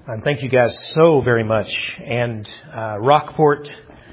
And thank you guys so very much. And Rockport,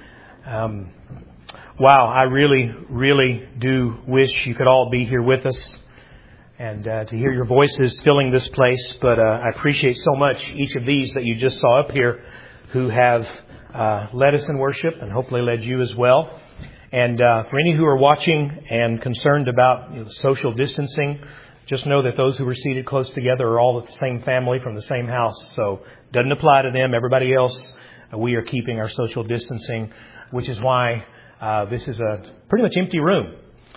wow, I really do wish you could all be here with us and to hear your voices filling this place. But I appreciate so much each of these that you just saw up here who have led us in worship and hopefully led you as well. And for any who are watching and concerned about social distancing, just know that those who were seated close together are all the same family from the same house. So it doesn't apply to them. Everybody else, we are keeping our social distancing, which is why this is a pretty much empty room.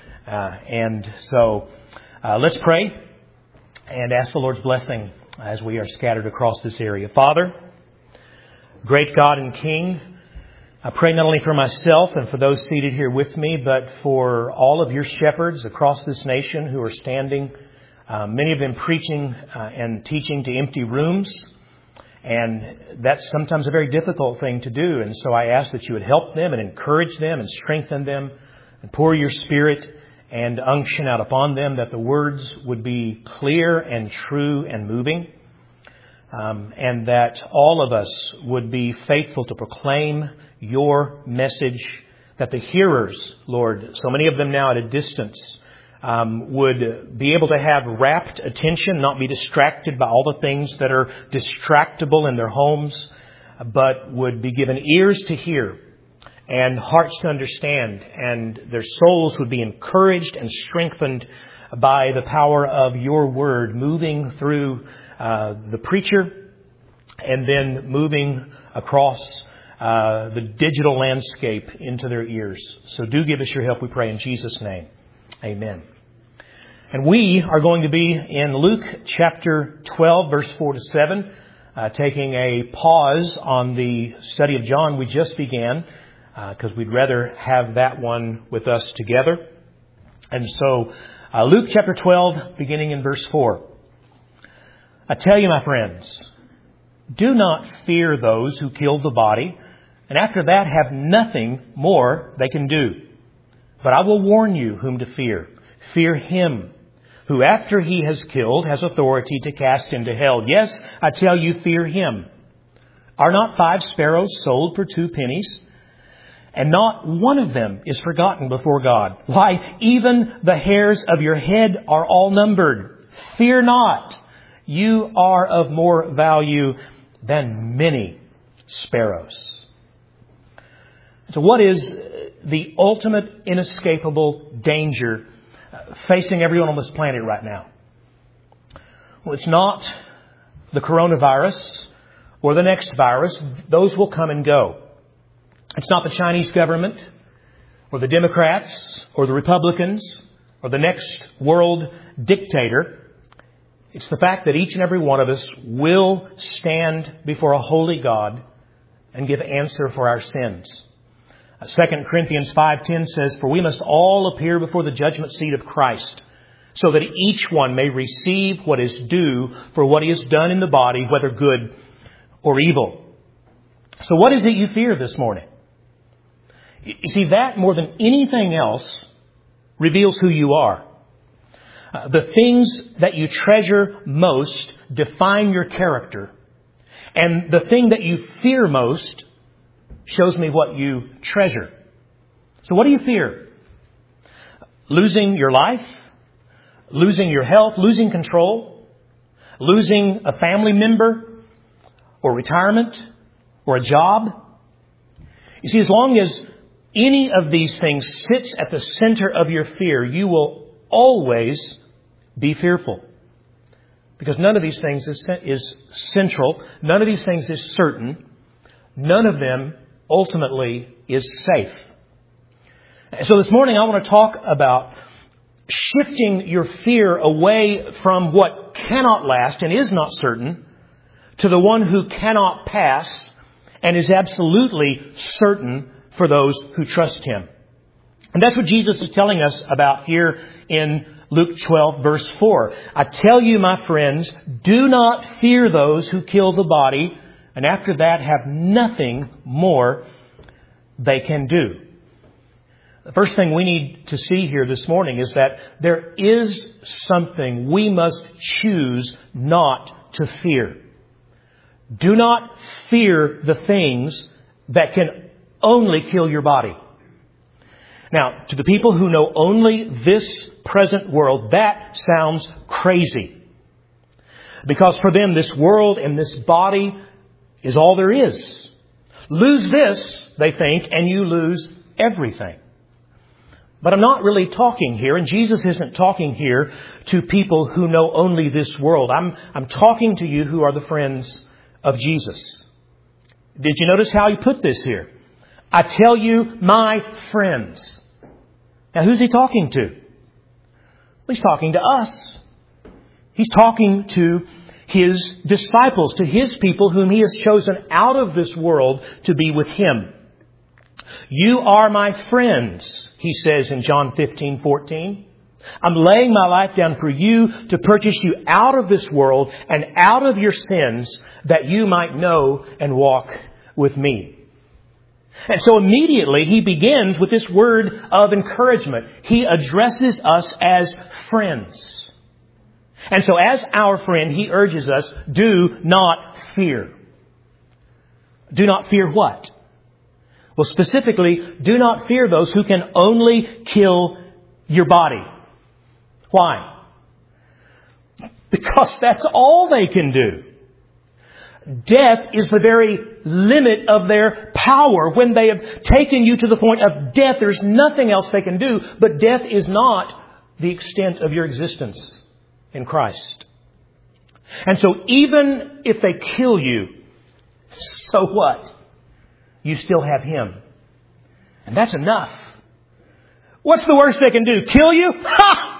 And so let's pray and ask the Lord's blessing as we are scattered across this area. Father, great God and King, I pray not only for myself and for those seated here with me, but for all of your shepherds across this nation who are standing, many of them preaching and teaching to empty rooms. And that's sometimes a very difficult thing to do. And so I ask that you would help them and encourage them and strengthen them and pour your Spirit and unction out upon them, that the words would be clear and true and moving. And that all of us would be faithful to proclaim your message, that the hearers, Lord, so many of them now at a distance, would be able to have rapt attention, not be distracted by all the things that are distractible in their homes, but would be given ears to hear and hearts to understand, and their souls would be encouraged and strengthened by the power of your word moving through the preacher and then moving across the digital landscape into their ears. So do give us your help, we pray in Jesus' name. Amen. And we are going to be in Luke chapter 12, verse 4 to 7, taking a pause on the study of John we just began, because we'd rather have that one with us together. And so Luke chapter 12, beginning in verse 4. I tell you, my friends, do not fear those who kill the body, and after that have nothing more they can do. But I will warn you whom to fear. Fear him who, after he has killed, has authority to cast into hell. Yes, I tell you, fear him. Are not 5 sparrows sold for 2 pennies? And not one of them is forgotten before God. Why, even the hairs of your head are all numbered. Fear not. You are of more value than many sparrows. So what is the ultimate inescapable danger facing everyone on this planet right now? Well, it's not the coronavirus or the next virus. Those will come and go. It's not the Chinese government or the Democrats or the Republicans or the next world dictator. It's the fact that each and every one of us will stand before a holy God and give answer for our sins. 2 Corinthians 5:10 says, "For we must all appear before the judgment seat of Christ, so that each one may receive what is due for what he has done in the body, whether good or evil." So what is it you fear this morning? You see, that more than anything else reveals who you are. The things that you treasure most define your character. And the thing that you fear most shows me what you treasure. So what do you fear? Losing your life? Losing your health? Losing control? Losing a family member? Or retirement? Or a job? You see, as long as any of these things sits at the center of your fear, you will always be fearful. Because none of these things is central. None of these things is certain. None of them ultimately is safe. So this morning I want to talk about shifting your fear away from what cannot last and is not certain to the one who cannot pass and is absolutely certain for those who trust him. And that's what Jesus is telling us about here in Luke 12, verse 4. I tell you, my friends, do not fear those who kill the body, and after that have nothing more they can do. The first thing we need to see here this morning is that there is something we must choose not to fear. Do not fear the things that can only kill your body. Now, to the people who know only this present world, that sounds crazy. Because for them, this world and this body is all there is. Lose this, they think, and you lose everything. But I'm not really talking here, and Jesus isn't talking here to people who know only this world. I'm talking to you who are the friends of Jesus. Did you notice how he put this here? I tell you, my friends. Now, who's he talking to? Well, he's talking to us. He's talking to His disciples, to His people whom He has chosen out of this world to be with Him. You are my friends, He says in John 15:14. I'm laying my life down for you to purchase you out of this world and out of your sins that you might know and walk with me. And so immediately he begins with this word of encouragement. He addresses us as friends. And so as our friend, he urges us, do not fear. Do not fear what? Well, specifically, do not fear those who can only kill your body. Why? Because that's all they can do. Death is the very limit of their power. When they have taken you to the point of death, there's nothing else they can do. But death is not the extent of your existence in Christ. And so even if they kill you, so what? You still have Him. And that's enough. What's the worst they can do? Kill you? Ha!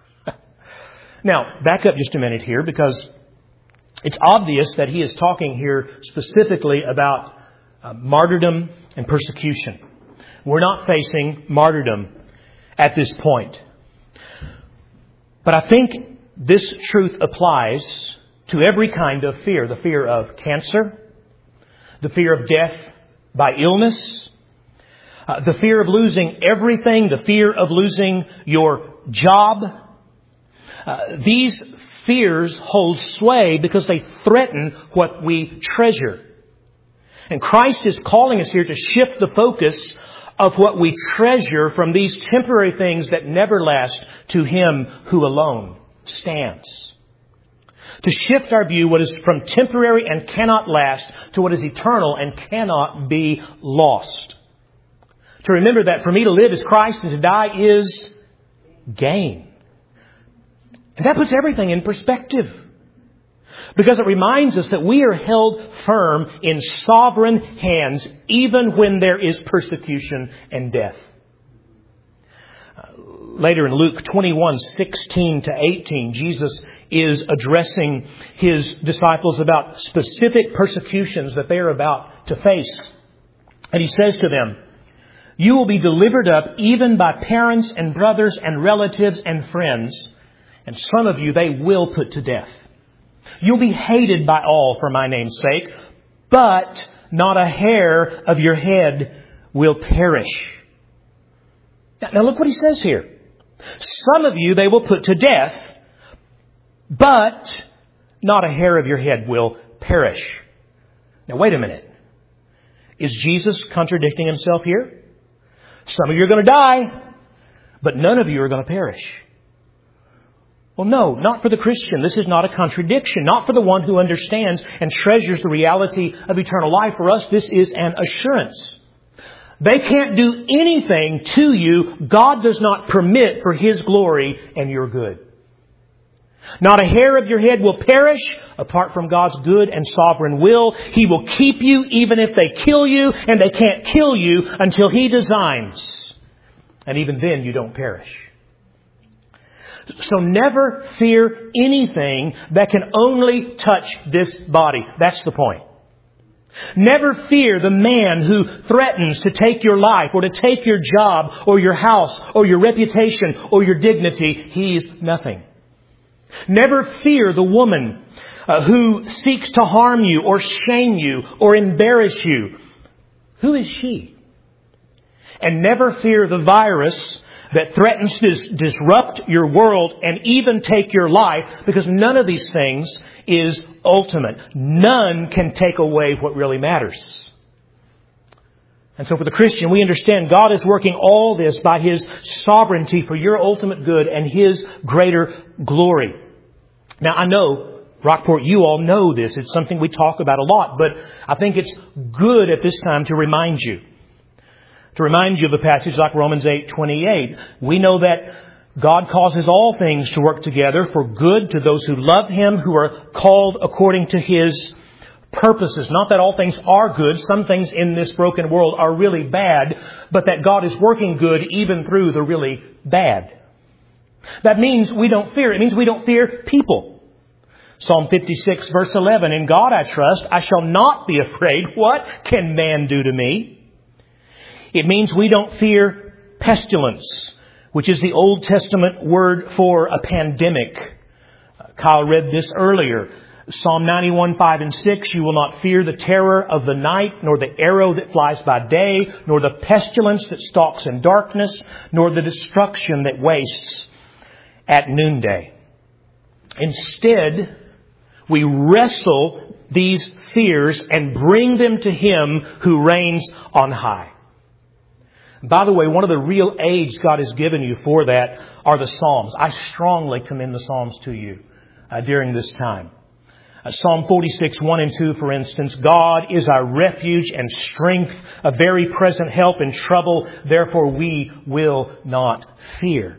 Now, back up just a minute here, because it's obvious that he is talking here specifically about martyrdom and persecution. We're not facing martyrdom at this point. But I think this truth applies to every kind of fear. The fear of cancer, the fear of death by illness, the fear of losing everything, the fear of losing your job. These fears hold sway because they threaten what we treasure. And Christ is calling us here to shift the focus of what we treasure from these temporary things that never last to Him who alone stands. To shift our view what is from temporary and cannot last to what is eternal and cannot be lost. To remember that for me to live is Christ and to die is gain. And that puts everything in perspective. Because it reminds us that we are held firm in sovereign hands even when there is persecution and death. Later in Luke 21:16-18, Jesus is addressing His disciples about specific persecutions that they are about to face. And He says to them, you will be delivered up even by parents and brothers and relatives and friends. And some of you they will put to death. You'll be hated by all for my name's sake, but not a hair of your head will perish. Now look what he says here. Some of you they will put to death, but not a hair of your head will perish. Now wait a minute. Is Jesus contradicting Himself here? Some of you are going to die, but none of you are going to perish. Well, no, not for the Christian. This is not a contradiction. Not for the one who understands and treasures the reality of eternal life. For us, this is an assurance. They can't do anything to you God does not permit for His glory and your good. Not a hair of your head will perish apart from God's good and sovereign will. He will keep you even if they kill you, and they can't kill you until He designs. And even then you don't perish. So never fear anything that can only touch this body. That's the point. Never fear the man who threatens to take your life or to take your job or your house or your reputation or your dignity. He's nothing. Never fear the woman who seeks to harm you or shame you or embarrass you. Who is she? And never fear the virus that threatens to disrupt your world and even take your life, because none of these things is ultimate. None can take away what really matters. And so for the Christian, we understand God is working all this by His sovereignty for your ultimate good and His greater glory. Now, I know, Rockport, you all know this. It's something we talk about a lot, but I think it's good at this time to remind you. To remind you of a passage like Romans 8:28. We know that God causes all things to work together for good to those who love Him, who are called according to His purposes. Not that all things are good. Some things in this broken world are really bad, but that God is working good even through the really bad. That means we don't fear. It means we don't fear people. Psalm 56 verse 11, in God I trust, I shall not be afraid. What can man do to me? It means we don't fear pestilence, which is the Old Testament word for a pandemic. Kyle read this earlier. Psalm 91, 5 and 6, you will not fear the terror of the night, nor the arrow that flies by day, nor the pestilence that stalks in darkness, nor the destruction that wastes at noonday. Instead, we wrestle these fears and bring them to Him who reigns on high. By the way, one of the real aids God has given you for that are the Psalms. I strongly commend the Psalms to you during this time. Psalm 46, 1 and 2, for instance, God is our refuge and strength, a very present help in trouble. Therefore, we will not fear.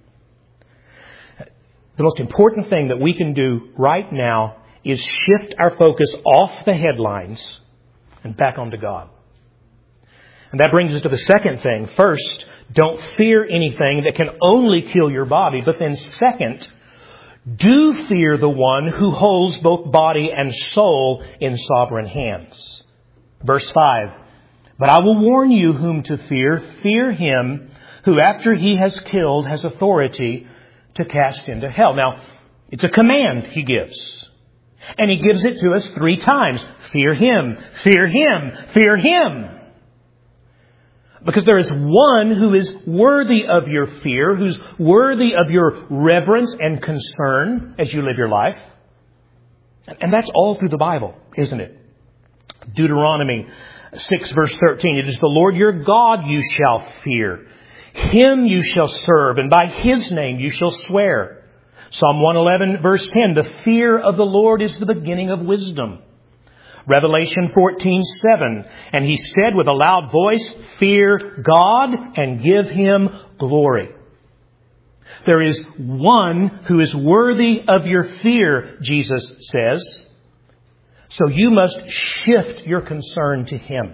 The most important thing that we can do right now is shift our focus off the headlines and back onto God. And that brings us to the second thing. First, don't fear anything that can only kill your body. But then second, do fear the one who holds both body and soul in sovereign hands. Verse 5, but I will warn you whom to fear. Fear him who after he has killed has authority to cast into hell. Now, it's a command He gives. And He gives it to us 3 times. Fear Him, fear Him, fear Him. Because there is one who is worthy of your fear, who's worthy of your reverence and concern as you live your life. And that's all through the Bible, isn't it? Deuteronomy 6 verse 13. It is the Lord your God you shall fear. Him you shall serve, and by His name you shall swear. Psalm 111 verse 10. The fear of the Lord is the beginning of wisdom. Revelation 14:7, and He said with a loud voice, fear God and give Him glory. There is one who is worthy of your fear, Jesus says. So you must shift your concern to Him.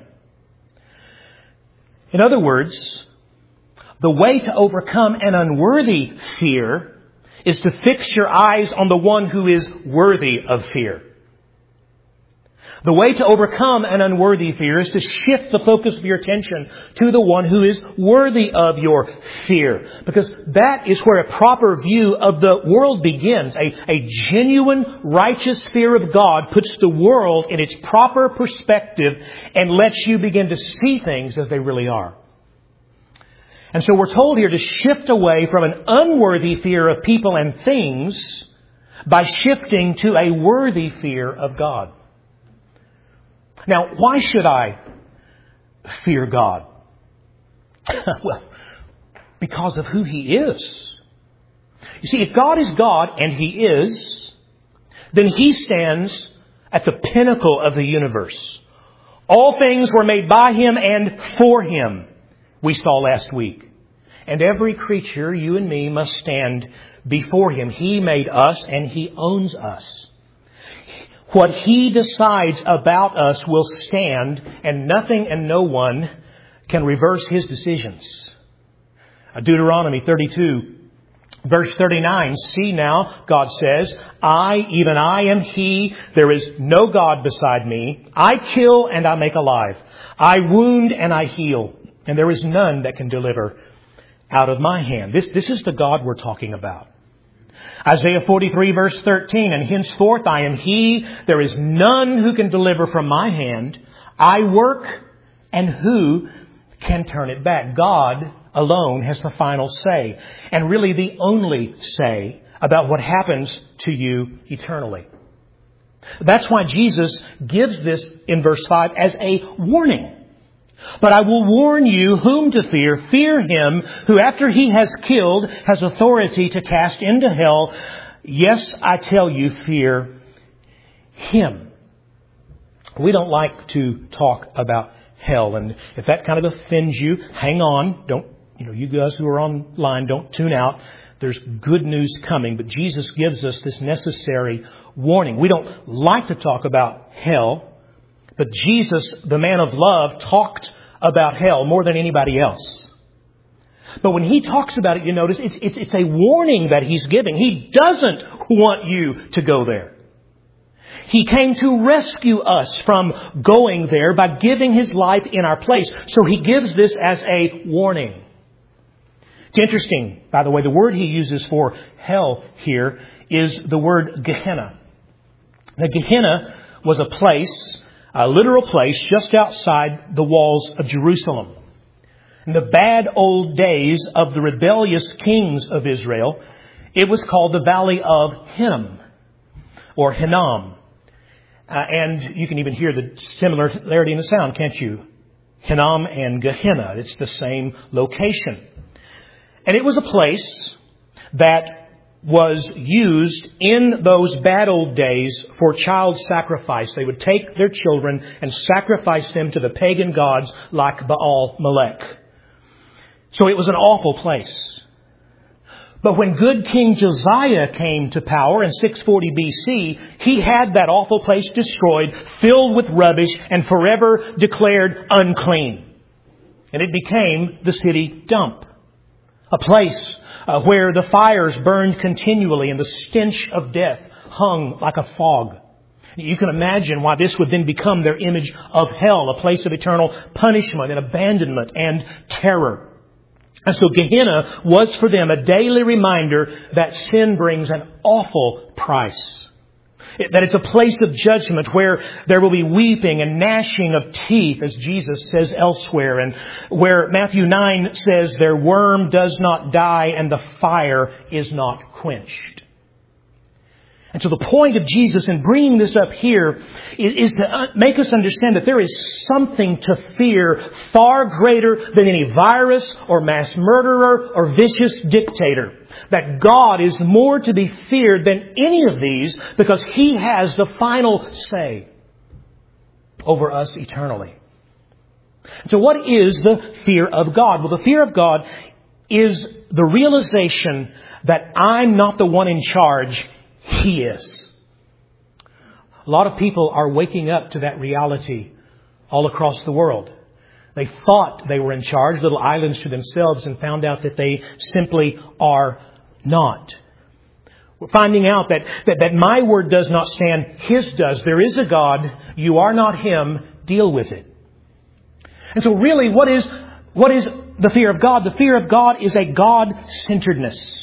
In other words, the way to overcome an unworthy fear is to fix your eyes on the one who is worthy of fear. The way to overcome an unworthy fear is to shift the focus of your attention to the one who is worthy of your fear. Because that is where a proper view of the world begins. A genuine, righteous fear of God puts the world in its proper perspective and lets you begin to see things as they really are. And so we're told here to shift away from an unworthy fear of people and things by shifting to a worthy fear of God. Now, why should I fear God? Well, because of who He is. You see, if God is God, and He is, then He stands at the pinnacle of the universe. All things were made by Him and for Him, we saw last week. And every creature, you and me, must stand before Him. He made us and He owns us. What He decides about us will stand, and nothing and no one can reverse His decisions. Deuteronomy 32, verse 39, see now, God says, even I am He, there is no God beside me. I kill and I make alive. I wound and I heal, and there is none that can deliver out of my hand. This is the God we're talking about. Isaiah 43 verse 13, and henceforth I am He, there is none who can deliver from my hand. I work, and who can turn it back? God alone has the final say, and really the only say about what happens to you eternally. That's why Jesus gives this in verse 5 as a warning. But I will warn you whom to fear. Fear him who after he has killed has authority to cast into hell. Yes, I tell you, fear him. We don't like to talk about hell. And if that kind of offends you, hang on. You guys who are online, don't tune out. There's good news coming. But Jesus gives us this necessary warning. We don't like to talk about hell. But Jesus, the man of love, talked about hell more than anybody else. But when he talks about it, you notice it's a warning that he's giving. He doesn't want you to go there. He came to rescue us from going there by giving his life in our place. So he gives this as a warning. It's interesting, by the way, the word he uses for hell here is the word Gehenna. Now, Gehenna was a place, a literal place just outside the walls of Jerusalem. In the bad old days of the rebellious kings of Israel, it was called the Valley of Hinnom or Hinnom. And you can even hear the similarity in the sound, can't you? Hinnom and Gehenna. It's the same location. And it was a place that was used in those bad old days for child sacrifice. They would take their children and sacrifice them to the pagan gods like Baal Melech. So it was an awful place. But when good King Josiah came to power in 640 BC, he had that awful place destroyed, filled with rubbish, and forever declared unclean. And it became the city dump. A place where the fires burned continually and the stench of death hung like a fog. You can imagine why this would then become their image of hell, a place of eternal punishment and abandonment and terror. And so Gehenna was for them a daily reminder that sin brings an awful price. That it's a place of judgment where there will be weeping and gnashing of teeth, as Jesus says elsewhere, and where Matthew 9 says their worm does not die and the fire is not quenched. And so the point of Jesus in bringing this up here is to make us understand that there is something to fear far greater than any virus or mass murderer or vicious dictator. That God is more to be feared than any of these because He has the final say over us eternally. So what is the fear of God? Well, the fear of God is the realization that I'm not the one in charge. He is. A lot of people are waking up to that reality all across the world. They thought they were in charge, little islands to themselves, and found out that they simply are not. We're finding out that my word does not stand, His does. There is a God. You are not Him. Deal with it. And so really, what is the fear of God? The fear of God is a God-centeredness.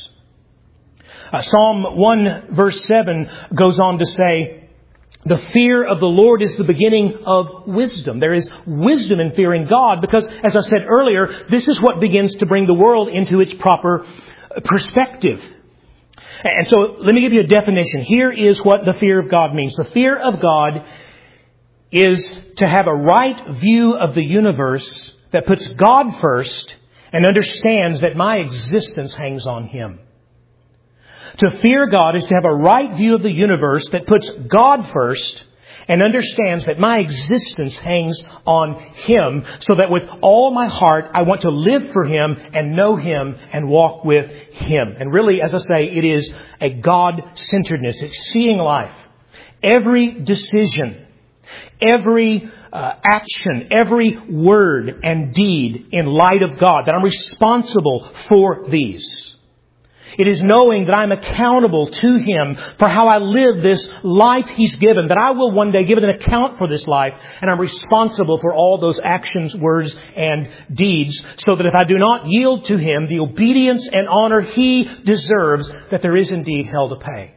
Psalm 1 verse 7 goes on to say, the fear of the Lord is the beginning of wisdom. There is wisdom in fearing God because, as I said earlier, this is what begins to bring the world into its proper perspective. And so let me give you a definition. Here is what the fear of God means. The fear of God is to have a right view of the universe that puts God first and understands that my existence hangs on Him. To fear God is to have a right view of the universe that puts God first and understands that my existence hangs on Him, so that with all my heart I want to live for Him and know Him and walk with Him. And really, as I say, it is a God-centeredness. It's seeing life. Every decision, every action, every word and deed in light of God, that I'm responsible for these. It is knowing that I'm accountable to Him for how I live this life He's given, that I will one day give an account for this life, and I'm responsible for all those actions, words, and deeds, so that if I do not yield to Him the obedience and honor He deserves, that there is indeed hell to pay.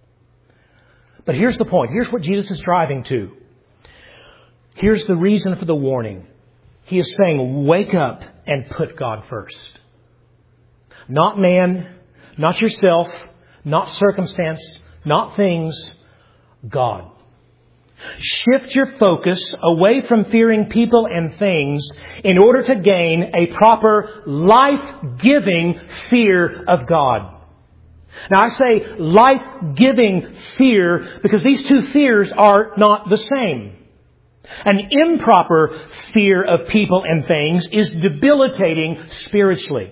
But here's the point. Here's what Jesus is driving to. Here's the reason for the warning. He is saying, wake up and put God first. Not man, not yourself, not circumstance, not things, God. Shift your focus away from fearing people and things in order to gain a proper life-giving fear of God. Now I say life-giving fear because these two fears are not the same. An improper fear of people and things is debilitating spiritually.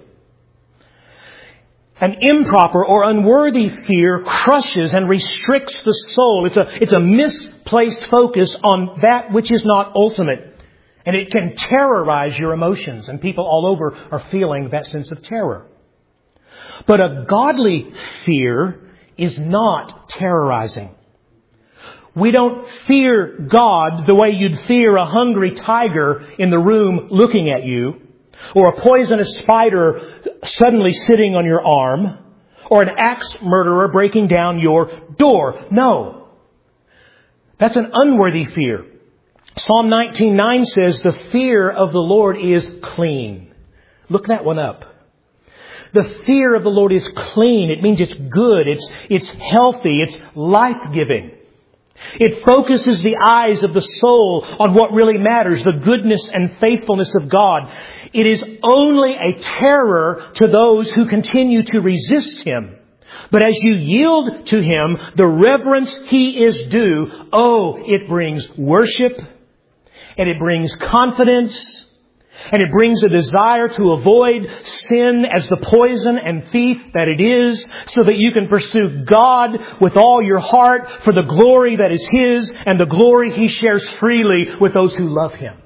An improper or unworthy fear crushes and restricts the soul. It's a misplaced focus on that which is not ultimate. And it can terrorize your emotions. And people all over are feeling that sense of terror. But a godly fear is not terrorizing. We don't fear God the way you'd fear a hungry tiger in the room looking at you, or a poisonous spider suddenly sitting on your arm, or an axe murderer breaking down your door. No. That's an unworthy fear. Psalm 19:9 says, the fear of the Lord is clean. Look that one up. The fear of the Lord is clean. It means it's good. It's healthy. It's life-giving. It focuses the eyes of the soul on what really matters, the goodness and faithfulness of God. It is only a terror to those who continue to resist Him. But as you yield to Him the reverence He is due, it brings worship, and it brings confidence, and it brings a desire to avoid sin as the poison and thief that it is, so that you can pursue God with all your heart for the glory that is His and the glory He shares freely with those who love Him.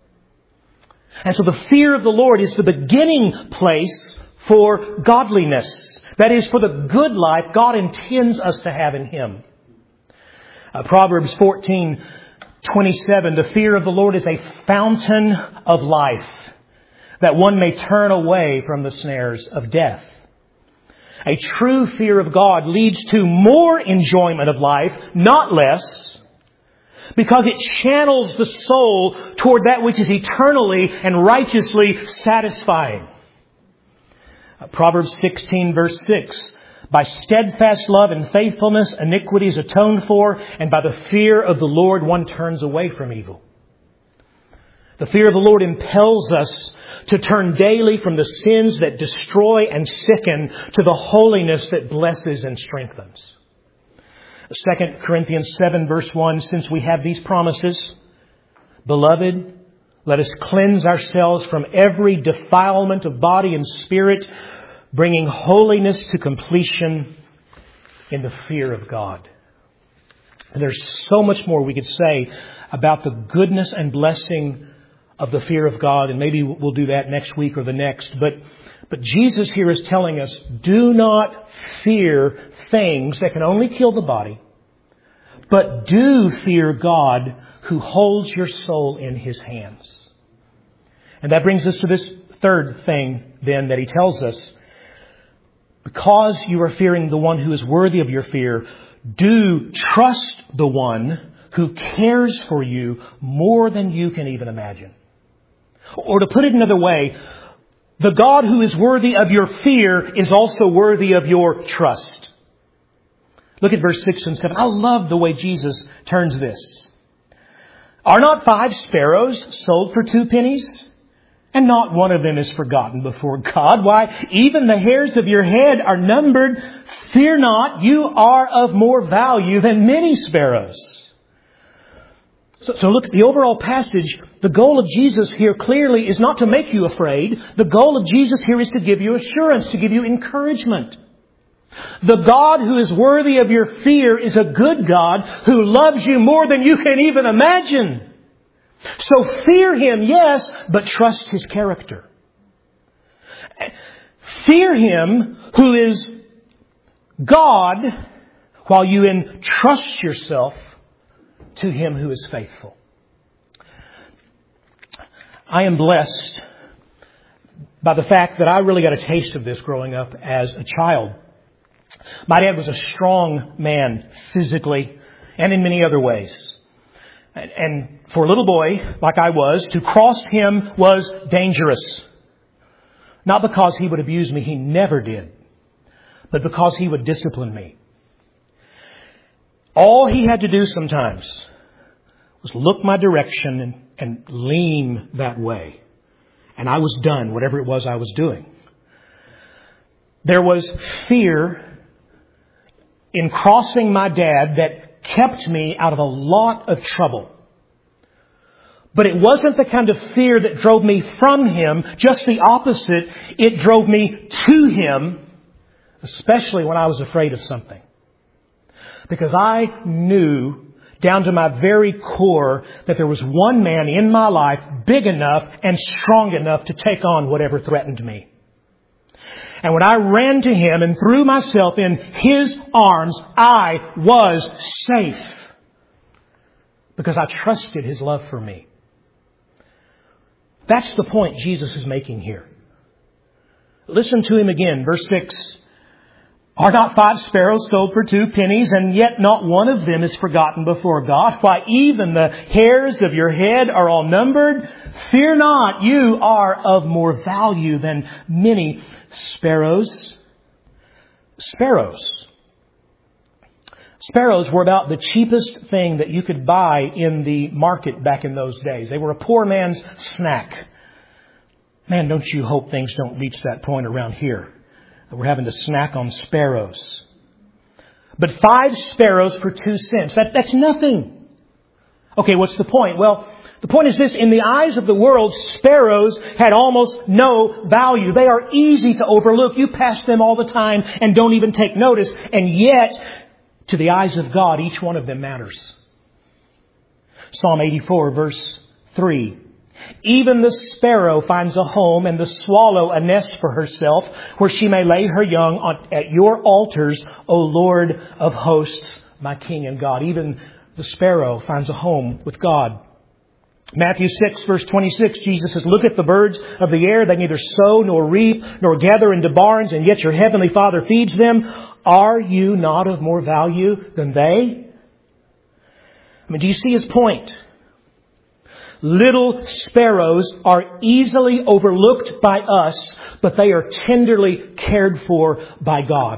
And so the fear of the Lord is the beginning place for godliness. That is, for the good life God intends us to have in Him. Proverbs 14:27, the fear of the Lord is a fountain of life, that one may turn away from the snares of death. A true fear of God leads to more enjoyment of life, not less, because it channels the soul toward that which is eternally and righteously satisfying. Proverbs 16 verse 6. By steadfast love and faithfulness, iniquity is atoned for, and by the fear of the Lord one turns away from evil. The fear of the Lord impels us to turn daily from the sins that destroy and sicken to the holiness that blesses and strengthens. 2 Corinthians 7 verse 1, since we have these promises, beloved, let us cleanse ourselves from every defilement of body and spirit, bringing holiness to completion in the fear of God. And there's so much more we could say about the goodness and blessing of the fear of God, and maybe we'll do that next week or the next. But Jesus here is telling us, do not fear things that can only kill the body, but do fear God who holds your soul in His hands. And that brings us to this third thing then that He tells us. Because you are fearing the one who is worthy of your fear, do trust the one who cares for you more than you can even imagine. Or to put it another way, the God who is worthy of your fear is also worthy of your trust. Look at verse 6 and 7. I love the way Jesus turns this. Are not 5 sparrows sold for 2 pennies? And not one of them is forgotten before God. Why, even the hairs of your head are numbered. Fear not, you are of more value than many sparrows. So look at the overall passage. The goal of Jesus here clearly is not to make you afraid. The goal of Jesus here is to give you assurance, to give you encouragement. The God who is worthy of your fear is a good God who loves you more than you can even imagine. So fear Him, yes, but trust His character. Fear Him who is God while you entrust yourself to Him who is faithful. I am blessed by the fact that I really got a taste of this growing up as a child. My dad was a strong man physically and in many other ways. And for a little boy, like I was, to cross him was dangerous. Not because he would abuse me, he never did, but because he would discipline me. All he had to do sometimes was look my direction and lean that way. And I was done, whatever it was I was doing. There was fear in crossing my dad that kept me out of a lot of trouble. But it wasn't the kind of fear that drove me from him, just the opposite. It drove me to him, especially when I was afraid of something. Because I knew down to my very core that there was one man in my life big enough and strong enough to take on whatever threatened me. And when I ran to him and threw myself in his arms, I was safe. Because I trusted his love for me. That's the point Jesus is making here. Listen to him again, verse 6. Are not 5 sparrows sold for 2 pennies, and yet not one of them is forgotten before God? Why, even the hairs of your head are all numbered. Fear not, you are of more value than many sparrows. Sparrows were about the cheapest thing that you could buy in the market back in those days. They were a poor man's snack. Man, don't you hope things don't reach that point around here. We're having to snack on sparrows. But 5 sparrows for 2 cents. That's nothing. Okay, what's the point? Well, the point is this. In the eyes of the world, sparrows had almost no value. They are easy to overlook. You pass them all the time and don't even take notice. And yet, to the eyes of God, each one of them matters. Psalm 84, verse 3. Even the sparrow finds a home and the swallow a nest for herself where she may lay her young at your altars, O Lord of hosts, my King and God. Even the sparrow finds a home with God. Matthew 6, verse 26, Jesus says, look at the birds of the air. They neither sow nor reap nor gather into barns, and yet your heavenly Father feeds them. Are you not of more value than they? I mean, do you see his point? Little sparrows are easily overlooked by us, but they are tenderly cared for by God.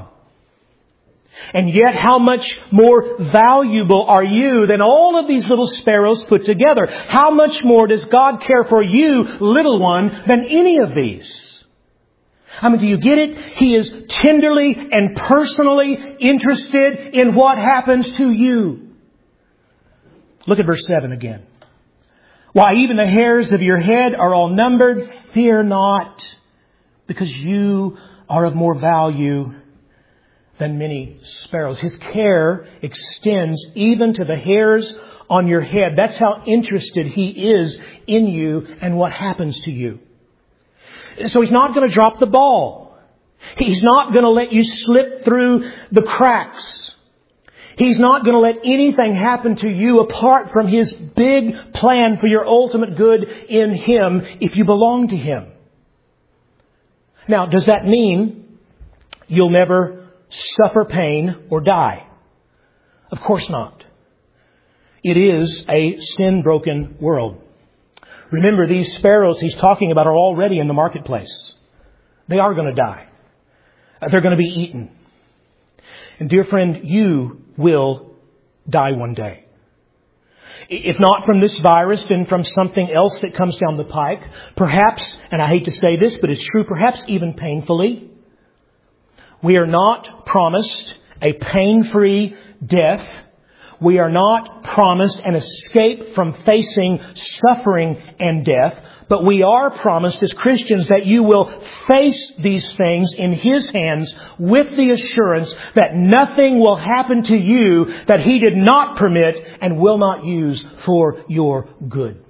And yet, how much more valuable are you than all of these little sparrows put together? How much more does God care for you, little one, than any of these? I mean, do you get it? He is tenderly and personally interested in what happens to you. Look at verse 7 again. Why, even the hairs of your head are all numbered. Fear not, because you are of more value than many sparrows. His care extends even to the hairs on your head. That's how interested He is in you and what happens to you. So He's not going to drop the ball. He's not going to let you slip through the cracks. He's not going to let anything happen to you apart from His big plan for your ultimate good in Him if you belong to Him. Now, does that mean you'll never suffer pain or die? Of course not. It is a sin-broken world. Remember, these sparrows He's talking about are already in the marketplace. They are going to die. They're going to be eaten. And dear friend, you will die one day. If not from this virus, then from something else that comes down the pike. Perhaps, and I hate to say this, but it's true, perhaps even painfully. We are not promised a pain-free death. We are not promised an escape from facing suffering and death. But we are promised as Christians that you will face these things in His hands with the assurance that nothing will happen to you that He did not permit and will not use for your good.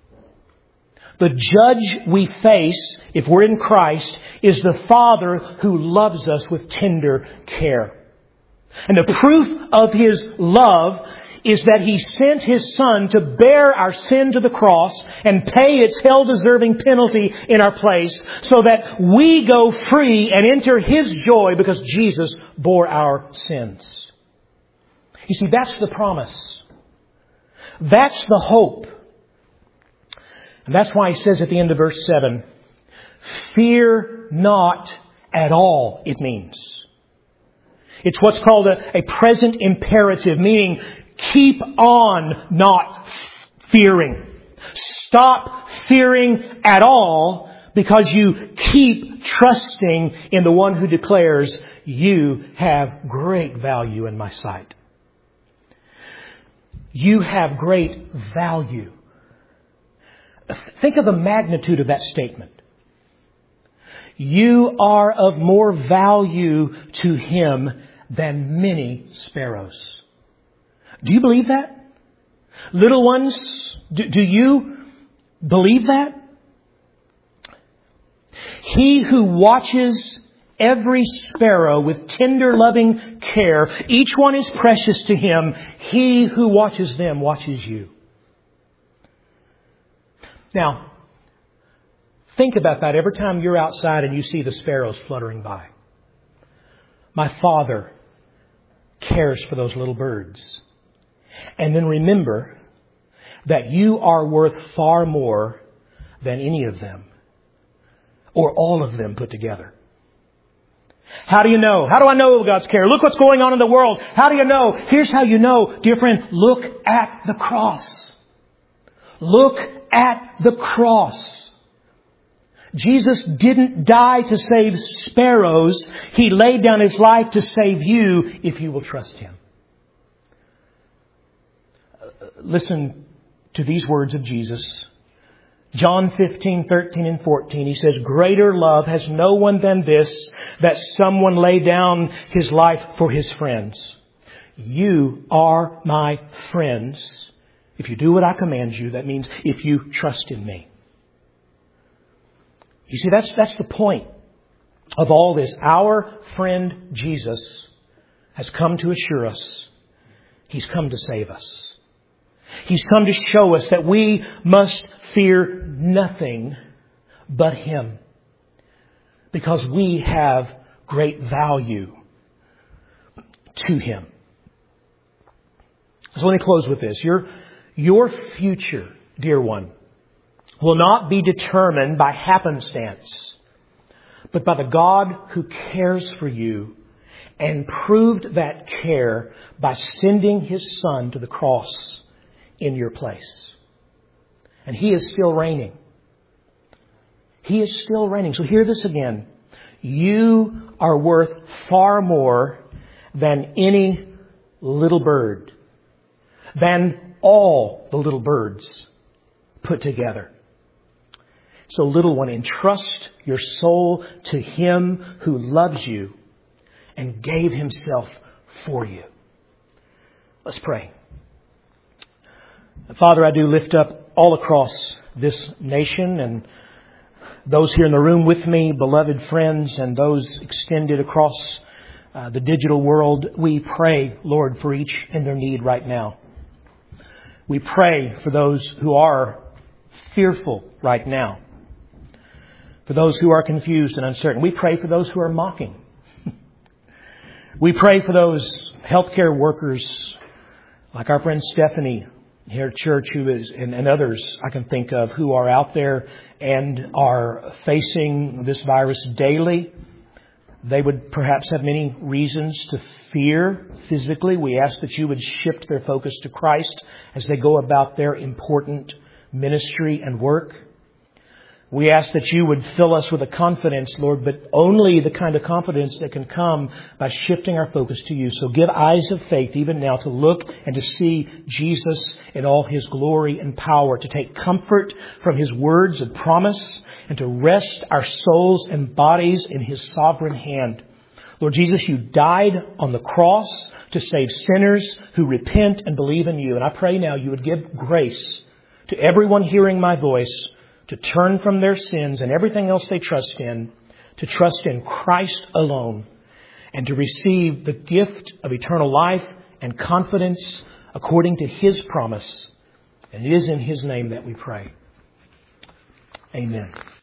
The judge we face, if we're in Christ, is the Father who loves us with tender care. And the proof of His love is that He sent His Son to bear our sin to the cross and pay its hell-deserving penalty in our place so that we go free and enter His joy because Jesus bore our sins. You see, that's the promise. That's the hope. And that's why he says at the end of verse 7, fear not at all, it means. It's what's called a present imperative, meaning keep on not fearing. Stop fearing at all because you keep trusting in the one who declares, you have great value in my sight. You have great value. Think of the magnitude of that statement. You are of more value to Him than many sparrows. Do you believe that? Little ones, do you believe that? He who watches every sparrow with tender, loving care, each one is precious to Him. He who watches them watches you. Now, think about that every time you're outside and you see the sparrows fluttering by. My Father cares for those little birds. And then remember that you are worth far more than any of them or all of them put together. How do you know? How do I know God's care? Look what's going on in the world. How do you know? Here's how you know. Dear friend, look at the cross. Look at the cross. Jesus didn't die to save sparrows. He laid down His life to save you if you will trust Him. Listen to these words of Jesus. John 15:13 and 14. He says, greater love has no one than this, that someone lay down his life for his friends. You are my friends. If you do what I command you, that means if you trust in me. You see, that's the point of all this. Our friend Jesus has come to assure us. He's come to save us. He's come to show us that we must fear nothing but Him, because we have great value to Him. So let me close with this. Your future, dear one, will not be determined by happenstance, but by the God who cares for you and proved that care by sending His Son to the cross in your place. And He is still reigning. He is still reigning. So hear this again. You are worth far more than any little bird, than all the little birds put together. So little one, entrust your soul to Him who loves you and gave Himself for you. Let's pray. Father, I do lift up all across this nation and those here in the room with me, beloved friends, and those extended across the digital world. We pray, Lord, for each in their need right now. We pray for those who are fearful right now, for those who are confused and uncertain. We pray for those who are mocking. We pray for those healthcare workers like our friend Stephanie here at church, who is, and others I can think of, who are out there and are facing this virus daily. They would perhaps have many reasons to fear physically. We ask that you would shift their focus to Christ as they go about their important ministry and work. We ask that you would fill us with a confidence, Lord, but only the kind of confidence that can come by shifting our focus to you. So give eyes of faith even now to look and to see Jesus in all His glory and power, to take comfort from His words of promise, and to rest our souls and bodies in His sovereign hand. Lord Jesus, you died on the cross to save sinners who repent and believe in you. And I pray now you would give grace to everyone hearing my voice to turn from their sins and everything else they trust in, to trust in Christ alone, and to receive the gift of eternal life and confidence according to His promise. And it is in His name that we pray. Amen.